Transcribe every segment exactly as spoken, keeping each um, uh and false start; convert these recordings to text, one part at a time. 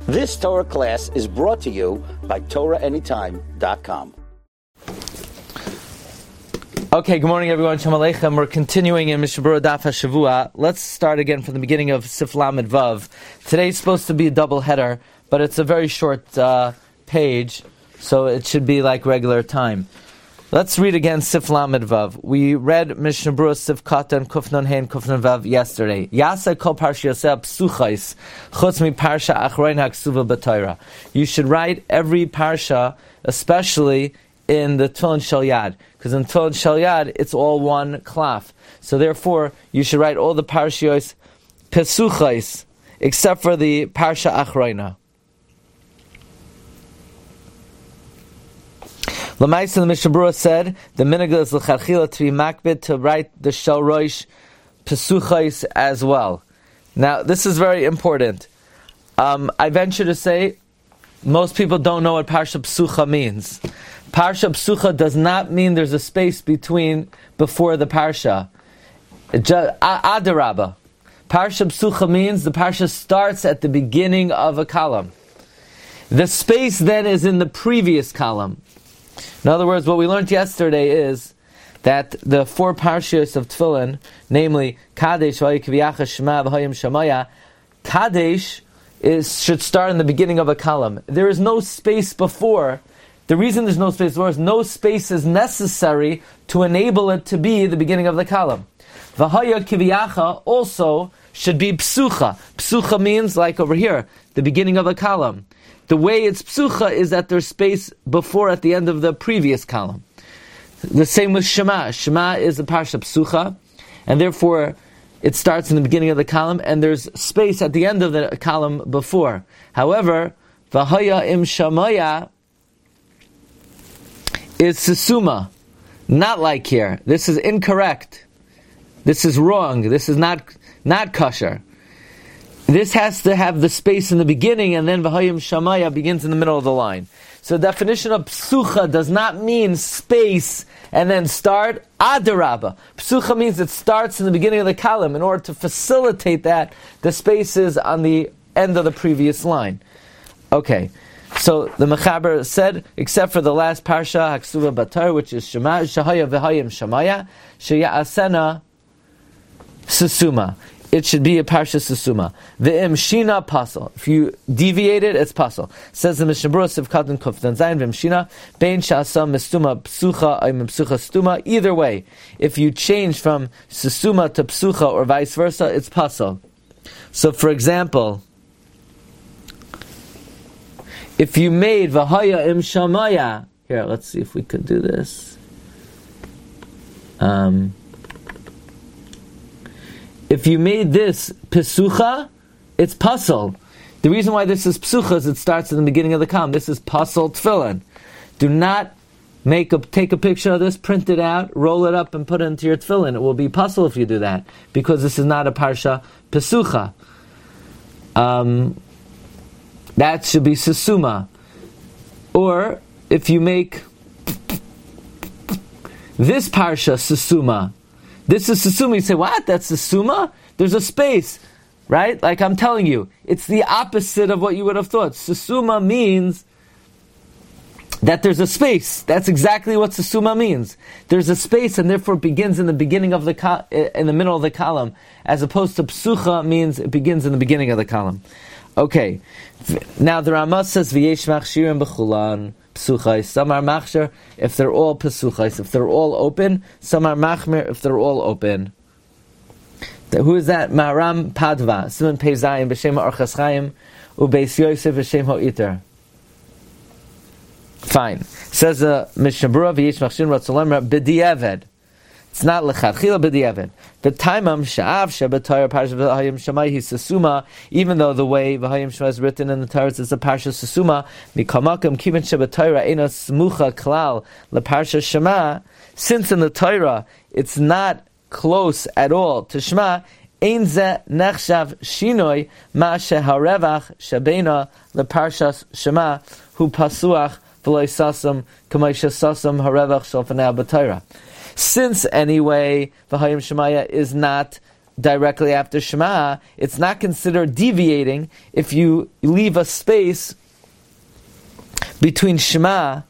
This Torah class is brought to you by Torah Anytime dot com. Okay, good morning everyone. Shalom Aleichem. We're continuing in Mishnah Berurah Daf HaShavua. Let's start again from the beginning of Sif Lamed Vav. Today's supposed to be a double header, but it's a very short uh, page, so it should be like regular time. Let's read again Sif Lamed Vav. We read Mishnah Berurah Sif Katan Kufnon Hein Kufnon Vav yesterday. Yasa kol parsha yoseh psuchais chutz mi parsha achrein haksuva b'Torah. You should write every parsha, especially in the Tefillin Shel Yad, because in Tefillin Shel Yad it's all one klaf. So therefore, you should write all the parshiyos pesuchais, except for the parsha achreina. L'maisa, the Mishnah Berurah said the minhag is l'chadchila to be makbid to write the Shel Rosh pesuchais as well. Now this is very important. Um, I venture to say most people don't know what parsha psucha means. Parsha psucha does not mean there's a space between before the parsha. Adarabba. Parsha psucha means the parsha starts at the beginning of a column. The space then is in the previous column. In other words, what we learned yesterday is that the four parshas of Tefillin, namely Kadesh, Vayikviyacha, Shema, V'Hayim Shamaya, Kadesh is should start in the beginning of a column. There is no space before. The reason there's no space before is no space is necessary to enable it to be the beginning of the column. V'Haya Kiviyacha also should be Psucha. Psucha means, like over here, the beginning of a column. The way it's psucha is that there's space before at the end of the previous column. The same with Shema. Shema is a parsha psucha, and therefore it starts in the beginning of the column, and there's space at the end of the column before. However, V'haya im Shamaya is sesuma, not like here. This is incorrect. This is wrong. This is not not kosher. This has to have the space in the beginning, and then V'hayim Shamaya begins in the middle of the line. So the definition of psucha does not mean space and then start. Adarabba. Psucha means it starts in the beginning of the column. In order to facilitate that, the space is on the end of the previous line. Okay, so the Mechaber said, except for the last parsha, Haksuva Batar, which is Shema, Shahaya V'hayim Shamaya, Sheya'asena Susuma. It should be a parsha susuma. V'im shina pasal. If you deviate it, it's pasal. Says the Mishnah Berurah Sif Katan Kufdan Zayin v'im shina bein sha'asam mistuma psucha ay psucha stuma. Either way, if you change from susuma to psucha or vice versa, it's pasal. So, for example, if you made v'haya im shamaya, here, let's see if we could do this. Um. If you made this pesucha, it's pasal. The reason why this is psucha is it starts in the beginning of the column. This is pasal tefillin. Do not make a take a picture of this, print it out, roll it up, and put it into your tefillin. It will be pasal if you do that, because this is not a parsha pesucha. Um, that should be susuma. Or if you make this parsha susuma. This is susuma. You say, what? That's susuma? There's a space, right? Like I'm telling you, it's the opposite of what you would have thought. Susuma means that there's a space. That's exactly what susuma means. There's a space, and therefore it begins in the beginning of the co- in the middle of the column, as opposed to psucha means it begins in the beginning of the column. Okay. Now the Ramah says v'yesh machshirim b'chulan. Some are machshir if they're all pesuchais, if they're all open. Some are machmir if they're all open. The, who is that? Maharam Padva, Simon Pezayim b'shem Orchas Chaim, uBeis Yosef b'shem Ho'iter. Fine. Says the uh, Mishnah Berurah v'yesh machshirim ratzolam b'di'eved. It's not lechatchila b'di'eved. The taimam sha'av she'b'Torah parsha v'hayim shamai hisasuma. Even though the way v'hayim shamai is written in the Torah is a parsha susuma, mikamakam kiven she'b'Torah ena smucha klal leparsha shema. Since in the Torah it's not close at all to Shema, ein ze nechshav shinoi ma sheharevach shebeina leparshas Shema hu pasuach v'lo sasam k'may shesasam harevach shel fanei b'Torah. Since anyway, V'hayim Shemaya is not directly after Shema, it's not considered deviating if you leave a space between Shema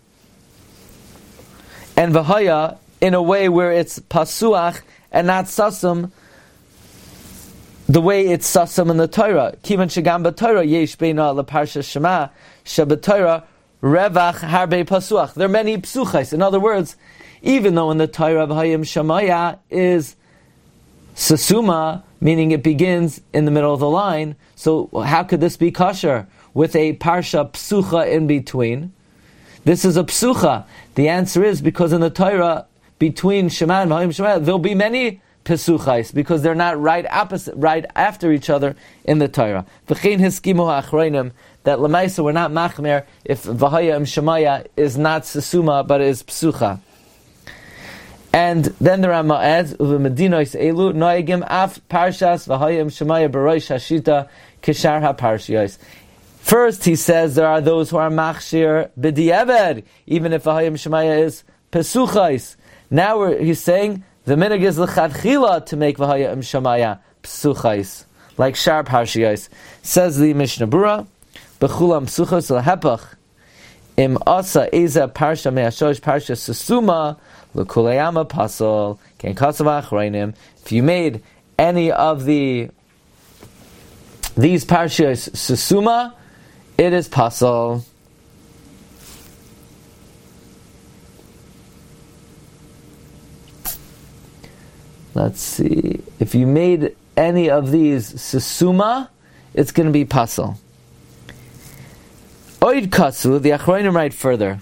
and V'haya in a way where it's pasuach and not sasum, the way it's sasum in the Torah. Kivan shegam b'Torah yesh beina leparsha Shema sheb'Torah revach harbe pasuach. There are many psuchais. In other words, even though in the Torah V'hayim Shemaya is sasuma, meaning it begins in the middle of the line, so how could this be kosher with a parsha psucha in between? This is a psucha. The answer is because in the Torah, between Shema and V'hayim Shemaya, there'll be many pesuchais because they're not right opposite, right after each other in the Torah. V'chein hiskimu ha'achreinim, that lemaisa we're not machmer if V'hayim Shemaya is not sasuma but is psucha. And then the Rama adds, "Uv'medinois elu noegim af parshas V'hayim Shemaya b'roish hashita kishar ha'parshiyos." First, he says there are those who are machshir b'di'eved, even if V'hayim Shemaya is pesuchais. Now we're, he's saying the minig is l'chadchila to make V'hayim Shemaya pesuchais, like shar parshiyos. Says the Mishnah Berurah, "B'chulam pesuchos l'hepach im asa eza parsha me'ashosh parsha susuma l'kulayama pasol ken kasav achreinim." If you made any of the these parshas susuma, it is pasol. Let's see. If you made any of these susuma, it's going to be pasol. Oid kasu, the Achronim write further.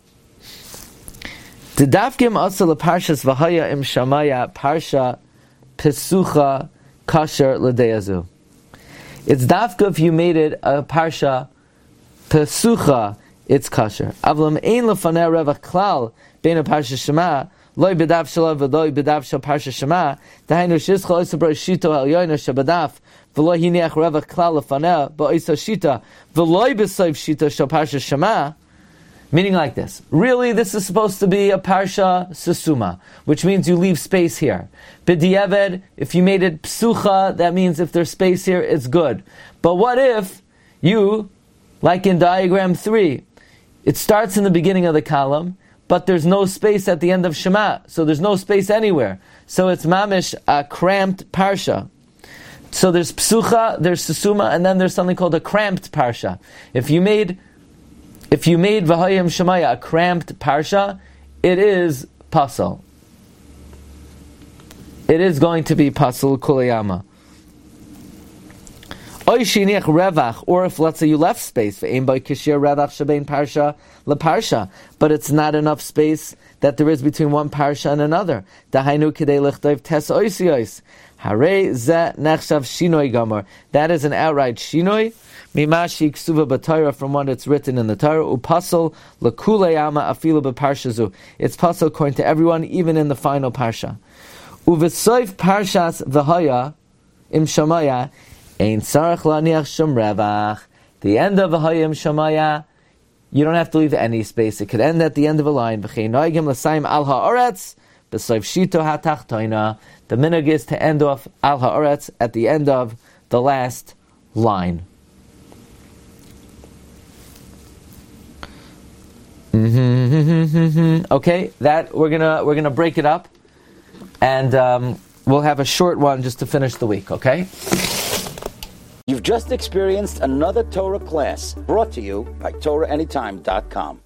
Dedavkim asa leparshas V'haya im Shamaya parsha pesucha kasher l'deyazu. It's dafka if you made it a parsha pesucha, it's kasher. Avlam ein lefanei revach klal bein a parsha Shema loy bedav shalav v'loy bedav shal parsha Shema dahainu shizcha oisa b'ro shito el yoyna shabadaf v'loy hiniach revach klal lefanei ba'oisa shita v'loy b'soiv shita shal parsha Shema. Meaning like this. Really, this is supposed to be a parsha susuma, which means you leave space here. B'di'eved, if you made it psucha, that means if there's space here, it's good. But what if you, like in diagram three, it starts in the beginning of the column, but there's no space at the end of Shema, so there's no space anywhere. So it's mamish, a cramped parsha. So there's psucha, there's susuma, and then there's something called a cramped parsha. If you made If you made V'hayim Shemaya a cramped parsha, it is pasal. It is going to be pasal kulayama. Oy shiniach revach, or if let's say you left space for by kishir revach shebein parsha leparsha, but it's not enough space that there is between one parsha and another. Dahainu kidei lichtov tes oisiyos. Hare ze nechshav shinoi gamar. That is an outright shinoi. Mimashi ksuva b'Torah, from what it's written in the Torah. Upasol l'kuleyama afilu b'parshazu. It's pasal according to everyone, even in the final parsha. Uvesoif parshas v'haya im Shamaya ein sarach laniach shum revach. The end of v'haya im Shamaya, you don't have to leave any space. It could end at the end of a line. V'chein noigim l'saim al ha'oretz b'soif shito ha'tachtoina. The minhag is to end off al ha'oretz at the end of the last line. Mm-hmm. Okay, that we're gonna we're gonna break it up, and um, we'll have a short one just to finish the week. Okay. You've just experienced another Torah class brought to you by Torah Anytime dot com.